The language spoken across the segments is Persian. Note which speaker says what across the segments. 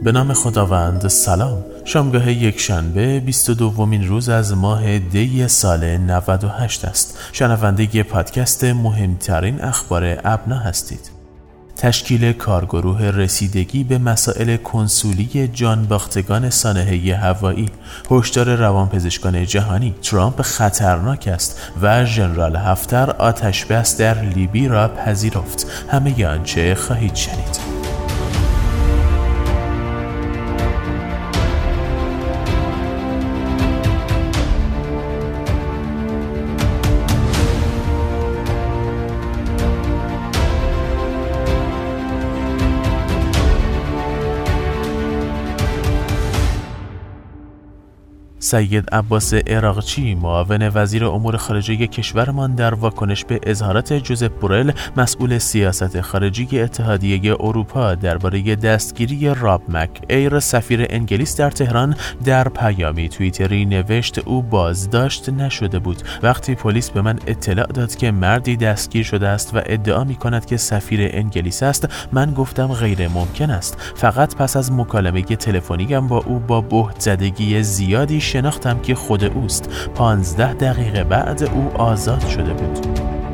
Speaker 1: به نام خداوند. سلام. شامگاه یکشنبه 22مین روز از ماه دی سال 98 است. شنونده پادکست مهمترین اخبار ابنا هستید. تشکیل کارگروه رسیدگی به مسائل کنسولی جانباختگان سانحه هوایی، هشدار روانپزشکان جهانی، ترامپ خطرناک است و ژنرال هفتر آتش‌بس در لیبی را پذیرفت. همه آنچه خواهید شنید. سید عباس عراقچی، معاون وزیر امور خارجه کشورمان، در واکنش به اظهارات جوزپ بورل، مسئول سیاست خارجی اتحادیه اروپا، درباره دستگیری راب مک ایر، سفیر انگلیس در تهران، در پیامی توییتری نوشت او بازداشت نشده بود. وقتی پلیس به من اطلاع داد که مردی دستگیر شده است و ادعا می کند که سفیر انگلیس است، من گفتم غیر ممکن است. فقط پس از مکالمه تلفنیم با او با بهت زدگی زیادی شناختم که خود اوست. 15 دقیقه بعد او آزاد شده بود.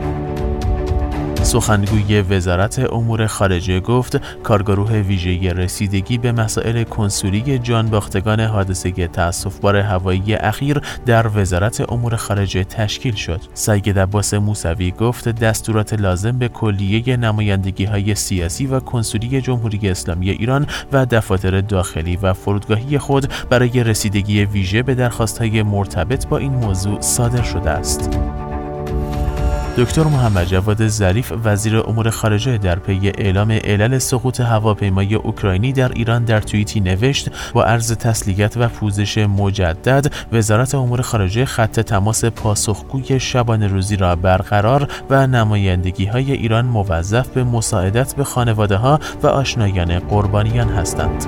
Speaker 1: سخنگوی وزارت امور خارجه گفت کارگروه ویژه رسیدگی به مسائل کنسولی جانباختگان حادثه تأسف‌بار هوایی اخیر در وزارت امور خارجه تشکیل شد. سید عباس موسوی گفت دستورات لازم به کلیه نمایندگی‌های سیاسی و کنسولی جمهوری اسلامی ایران و دفاتر داخلی و فرودگاهی خود برای رسیدگی ویژه به درخواست‌های مرتبط با این موضوع صادر شده است. دکتر محمد جواد ظریف، وزیر امور خارجه، در پی اعلام علل سقوط هواپیمای اوکراینی در ایران در توییتی نوشت با عرض تسلیت و پوزش مجدد، وزارت امور خارجه خط تماس پاسخگوی شبانه روزی را برقرار و نمایندگی‌های ایران موظف به مساعدت به خانواده‌ها و آشنایان قربانیان هستند.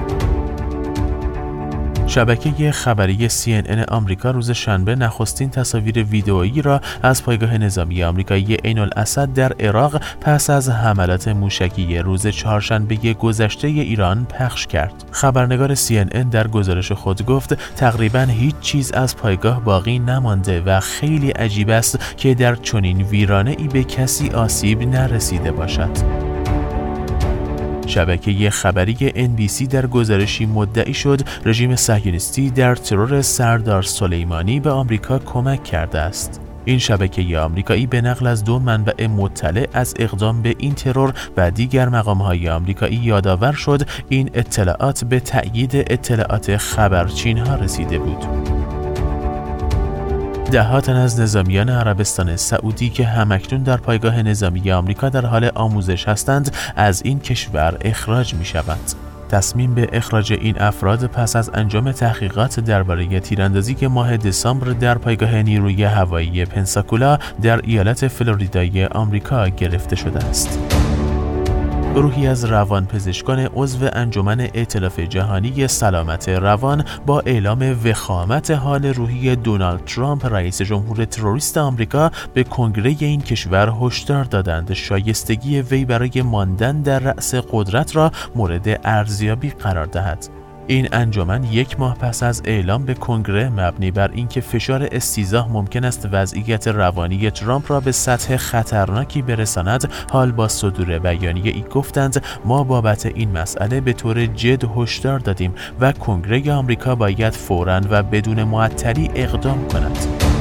Speaker 1: شبکه خبری CNN آمریکا روز شنبه نخستین تصاویر ویدئویی را از پایگاه نظامی آمریکایی عین الاسد در عراق پس از حملات موشکی روز چهارشنبه گذشته ایران پخش کرد. خبرنگار CNN در گزارش خود گفت تقریباً هیچ چیز از پایگاه باقی نمانده و خیلی عجیب است که در چنین ویرانه‌ای به کسی آسیب نرسیده باشد. شبکه خبری NBC در گزارشی مدعی شد رژیم صهیونیستی در ترور سردار سلیمانی به آمریکا کمک کرده است. این شبکه آمریکایی به نقل از 2 منبع مطلع از اقدام به این ترور و دیگر مقام‌های آمریکایی یادآور شد این اطلاعات به تأیید اطلاعات خبرچین‌ها رسیده بود. ده‌ها تن از نظامیان عربستان سعودی که همکنون در پایگاه نظامی آمریکا در حال آموزش هستند از این کشور اخراج می‌شوند. تصمیم به اخراج این افراد پس از انجام تحقیقات درباره تیراندازی که ماه دسامبر در پایگاه نیروی هوایی پنساکولا در ایالت فلوریدای آمریکا گرفته شده است. گروهی از روانپزشکان عضو انجمن ائتلاف جهانی سلامت روان با اعلام وخامت حال روحی دونالد ترامپ رئیس جمهور تروریست آمریکا به کنگره این کشور هشدار دادند شایستگی وی برای ماندن در رأس قدرت را مورد ارزیابی قرار دهد. این انجمن 1 ماه پس از اعلام به کنگره مبنی بر اینکه فشار استیضاح ممکن است وضعیت روانی ترامپ را به سطح خطرناکی برساند، حال با صدور بیانیه‌ای گفتند ما بابت این مسئله به طور جد هشدار دادیم و کنگره آمریکا باید فوراً و بدون معطلی اقدام کند.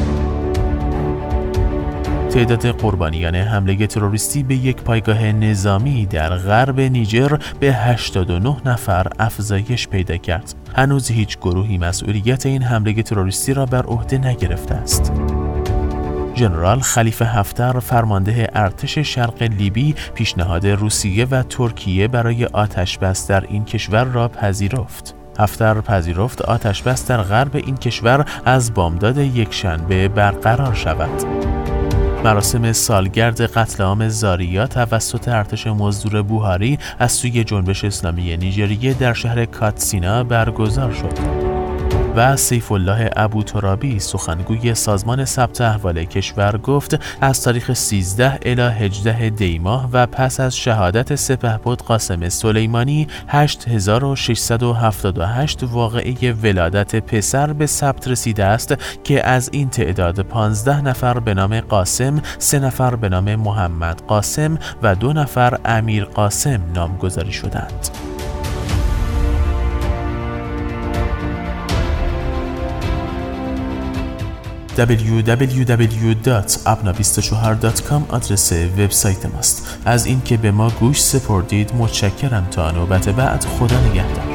Speaker 1: تعداد قربانیان حمله تروریستی به یک پایگاه نظامی در غرب نیجر به 89 نفر افزایش پیدا کرد. هنوز هیچ گروهی مسئولیت این حمله تروریستی را بر عهده نگرفته است. ژنرال خلیفه هفتر، فرمانده ارتش شرق لیبی، پیشنهاد روسیه و ترکیه برای آتش‌بس در این کشور را پذیرفت. هفتر پذیرفت آتش‌بس در غرب این کشور از بامداد یکشنبه برقرار شود. مراسم سالگرد قتل عام زاریا توسط ارتش مزدور بوهاری از سوی جنبش اسلامی نیجریه در شهر کاتسینا برگزار شد. و سیف الله ابوترابی سخنگوی سازمان ثبت احوال کشور گفت از تاریخ 13 الی 18 دی ماه و پس از شهادت سپهبد قاسم سلیمانی 8678 واقعه ولادت پسر به ثبت رسیده است که از این تعداد 15 نفر به نام قاسم، 3 نفر به نام محمد قاسم و 2 نفر امیر قاسم نامگذاری شدند. www.abna24.com آدرس وبسایت ماست. از اینکه به ما گوش سپردید متشکرم. تا نوبت بعد، خدا نگهدار.